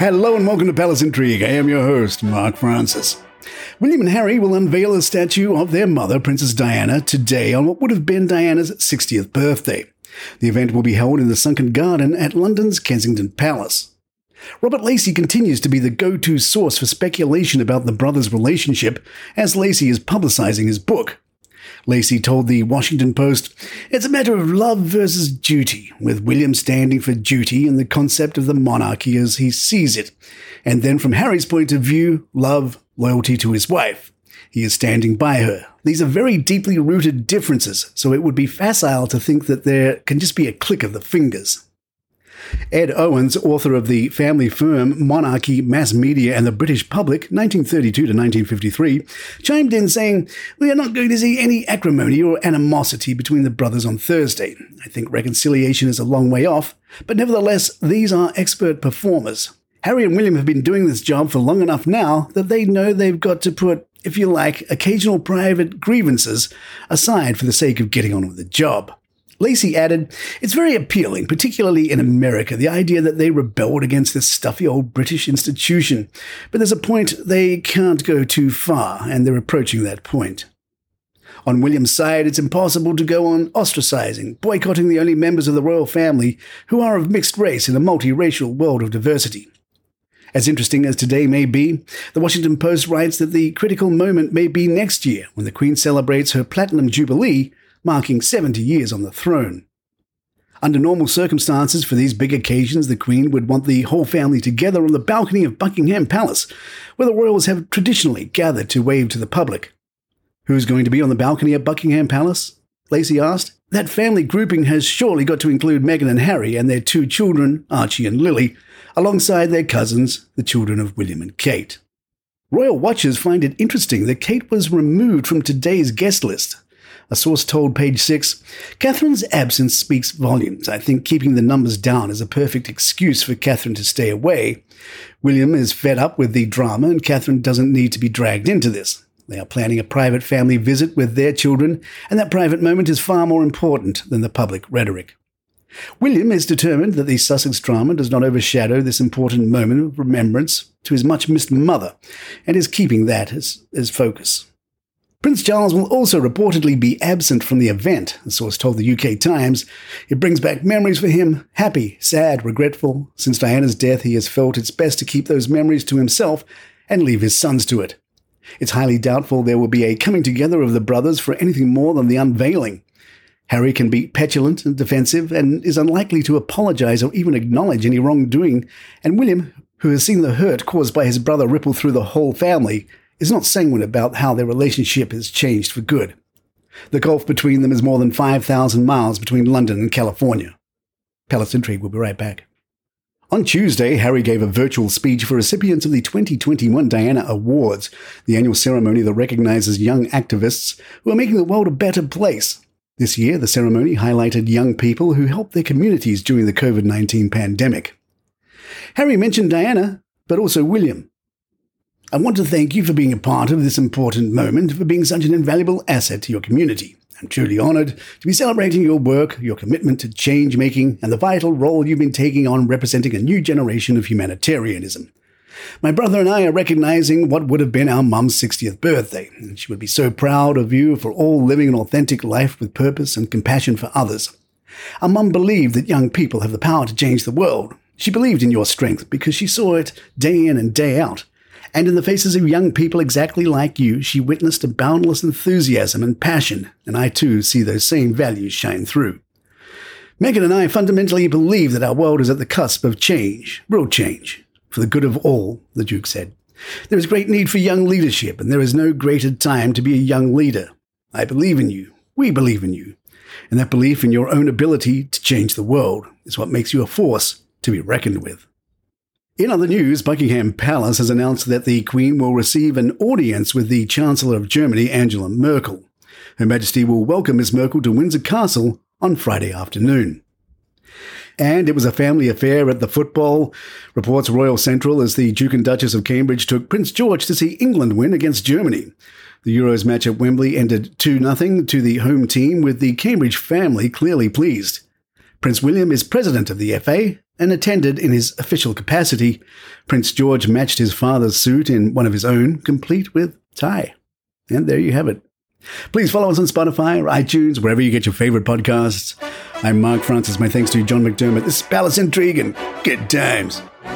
Hello and welcome to Palace Intrigue. I am your host, Mark Francis. William and Harry will unveil a statue of their mother, Princess Diana, today on what would have been Diana's 60th birthday. The event will be held in the Sunken Garden at London's Kensington Palace. Robert Lacey continues to be the go-to source for speculation about the brothers' relationship, as Lacey is publicizing his book. Lacey told the Washington Post, "It's a matter of love versus duty, with William standing for duty and the concept of the monarchy as he sees it. And then from Harry's point of view, love, loyalty to his wife. He is standing by her. These are very deeply rooted differences, so it would be facile to think that there can just be a click of the fingers." Ed Owens, author of the family firm Monarchy, Mass Media and the British Public, 1932 to 1953, chimed in saying, "We are not going to see any acrimony or animosity between the brothers on Thursday. I think reconciliation is a long way off, but nevertheless, these are expert performers. Harry and William have been doing this job for long enough now that they know they've got to put, if you like, occasional private grievances aside for the sake of getting on with the job." Lacey added, "It's very appealing, particularly in America, the idea that they rebelled against this stuffy old British institution. But there's a point they can't go too far, and they're approaching that point. On William's side, it's impossible to go on ostracizing, boycotting the only members of the royal family who are of mixed race in a multiracial world of diversity." As interesting as today may be, the Washington Post writes that the critical moment may be next year, when the Queen celebrates her Platinum Jubilee, marking 70 years on the throne. Under normal circumstances for these big occasions, the Queen would want the whole family together on the balcony of Buckingham Palace, where the royals have traditionally gathered to wave to the public. "Who's going to be on the balcony at Buckingham Palace?" Lacey asked. "That family grouping has surely got to include Meghan and Harry and their two children, Archie and Lily, alongside their cousins, the children of William and Kate." Royal watchers find it interesting that Kate was removed from today's guest list. A source told Page Six, "Catherine's absence speaks volumes. I think keeping the numbers down is a perfect excuse for Catherine to stay away. William is fed up with the drama and Catherine doesn't need to be dragged into this. They are planning a private family visit with their children, and that private moment is far more important than the public rhetoric. William is determined that the Sussex drama does not overshadow this important moment of remembrance to his much-missed mother, and is keeping that as focus. Prince Charles will also reportedly be absent from the event, a source told the UK Times. It brings back memories for him, happy, sad, regretful. Since Diana's death, he has felt it's best to keep those memories to himself and leave his sons to it. It's highly doubtful there will be a coming together of the brothers for anything more than the unveiling. Harry can be petulant and defensive and is unlikely to apologize or even acknowledge any wrongdoing, and William, who has seen the hurt caused by his brother ripple through the whole family, is not sanguine about how their relationship has changed for good. The gulf between them is more than 5,000 miles between London and California. Palace Intrigue will be right back. On Tuesday, Harry gave a virtual speech for recipients of the 2021 Diana Awards, the annual ceremony that recognizes young activists who are making the world a better place. This year, the ceremony highlighted young people who helped their communities during the COVID-19 pandemic. Harry mentioned Diana, but also William. "I want to thank you for being a part of this important moment, for being such an invaluable asset to your community. I'm truly honored to be celebrating your work, your commitment to change-making, and the vital role you've been taking on representing a new generation of humanitarianism. My brother and I are recognizing what would have been our mum's 60th birthday, and she would be so proud of you for all living an authentic life with purpose and compassion for others. Our mum believed that young people have the power to change the world. She believed in your strength because she saw it day in and day out. And in the faces of young people exactly like you, she witnessed a boundless enthusiasm and passion, and I too see those same values shine through. Meghan and I fundamentally believe that our world is at the cusp of change, real change, for the good of all," the Duke said. "There is great need for young leadership, and there is no greater time to be a young leader. I believe in you. We believe in you. And that belief in your own ability to change the world is what makes you a force to be reckoned with." In other news, Buckingham Palace has announced that the Queen will receive an audience with the Chancellor of Germany, Angela Merkel. Her Majesty will welcome Miss Merkel to Windsor Castle on Friday afternoon. And it was a family affair at the football, reports Royal Central, as the Duke and Duchess of Cambridge took Prince George to see England win against Germany. The Euros match at Wembley ended 2-0 to the home team, with the Cambridge family clearly pleased. Prince William is president of the FA and attended in his official capacity. Prince George matched his father's suit in one of his own, complete with tie. And there you have it. Please follow us on Spotify or iTunes, wherever you get your favorite podcasts. I'm Mark Francis. My thanks to John McDermott. This is Palace Intrigue and good times.